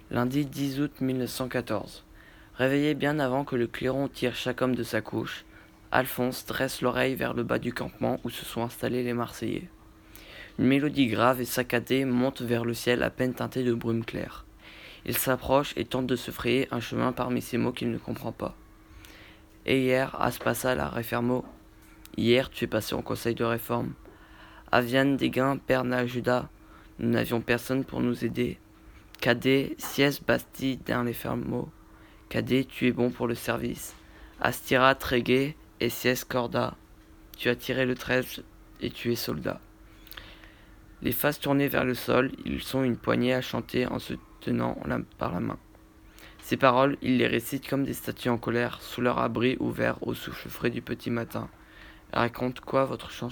Lundi 10 août 1914. Réveillé bien avant que le clairon tire chaque homme de sa couche, Alphonse dresse l'oreille vers le bas du campement où se sont installés les Marseillais. Une mélodie grave et saccadée monte vers le ciel à peine teinté de brume claire. Il s'approche et tente de se frayer un chemin parmi ces mots qu'il ne comprend pas. Et hier, as passa la réformo. Hier, tu es passé en conseil de réforme. Avian Desgain, perna Judas. Nous n'avions personne pour nous aider. Cadet, sies basti dans les fermeaux. Cadet, tu es bon pour le service. Astira trégué et sies corda. Tu as tiré le 13 et tu es soldat. Les faces tournées vers le sol, ils sont une poignée à chanter en se tenant par la main. Ces paroles, ils les récitent comme des statues en colère, sous leur abri ouvert au souffle frais du petit matin. Raconte quoi votre chanson ?